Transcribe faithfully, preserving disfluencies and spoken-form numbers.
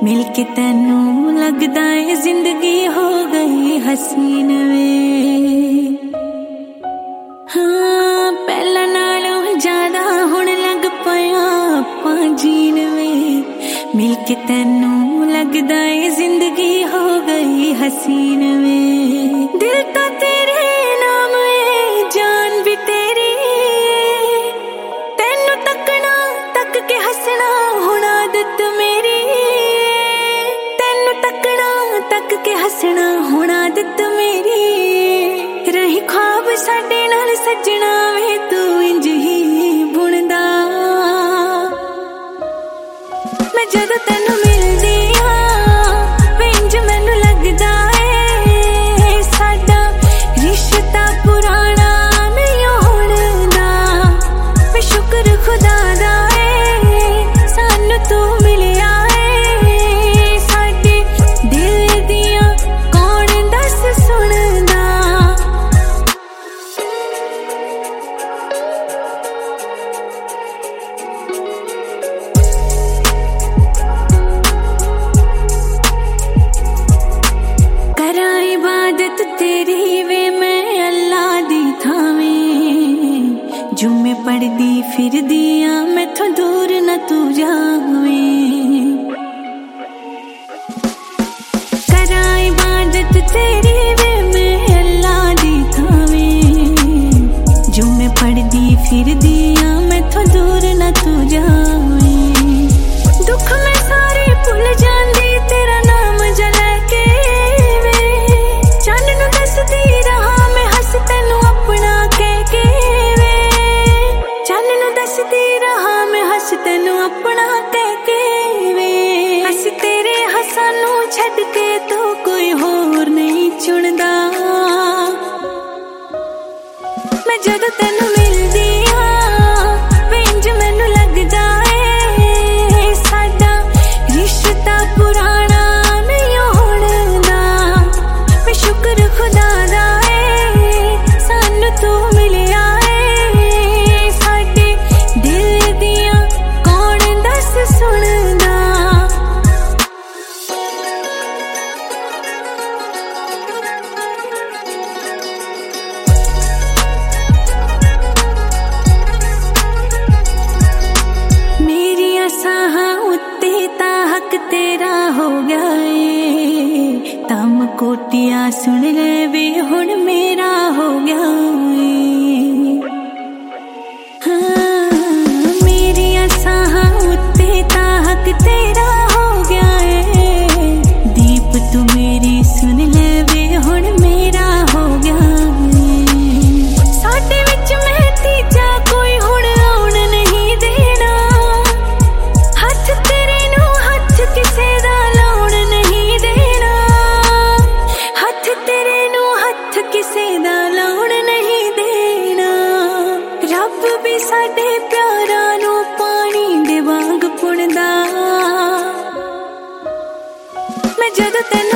मिलके तैनू लगदा है जिंदगी हो गई हसीन वे। हाँ पहला नालों ज्यादा हुण लग पया आपां जीन वे। मिलके तैनू लगदा है जिंदगी हो गई हसीन वे। दिल तो तेरे नाम है जान भी तेरी, तैनू तकना तक के हसना हुण आदत मेरी। तैनू तकना तक के हसना हुण आदत मेरी। रही ख्वाब साडे नाल सजना वे तू इंज ही बुनदा। मैं जद तैनू मिलदी हां वे इंज मैनू लगदा है साडा रिश्ता पुराना नहीं होणदा। मैं शुक्र खुदा दा है सानू तू मिलिया है। साडे दिल दियां कौन दस सुनदा। करा इबादत तेरी वे मैं अल्लाह दी थावें। जुम्मे पढ़दी फिरदी आ मैथों दूर न तू जावें। करा इबादत तेरी वे मैं अल्लाह दी थावें। जुम्मे पढ़दी फिरदी आ मैथों दूर न तू जावें। दुख मैं सारे भुल जांदी तेरा नाम जलै के वे। चन्न नू दसदी रहा मैं हस तैनू अपना कह के वे। चन्न नू दसदी रहा मैं हस तैनू अपना कह के वे। हस तेरे हसानू छड्ड के तो कोई होर नहीं चुनदा। मैं जद तैनू मिलदी हां वे इंज मैनू लगदा है साडा रिश्ता पुराना नहीं होणदा। मैं शुक्र खुदा दा है सानू तू मिलिया है। साडे दिल दियां कौन दस सुनदा। मेरिया साहां उत्ते ता हक तेरा हो गया है। तम कोटियां सुन ले वे हुण मेरा हो गया है। हाँ मेरिया साहां उत्ते ता हक तेरा हो गया है। दीप तू मेरी सुन ले वे हुण मेरा हो गया है। साडे विच मैं तीजा कोई हुण आउण नहीं देना। हथ तेरे नू हथ किसे दा लाउण नहीं देना। हथ तेरे नू हथ किसे दा लाउण नहीं देना। रब भी साडे प्यारां नू पानी दे वांग पुणदा। मैं जद तैनू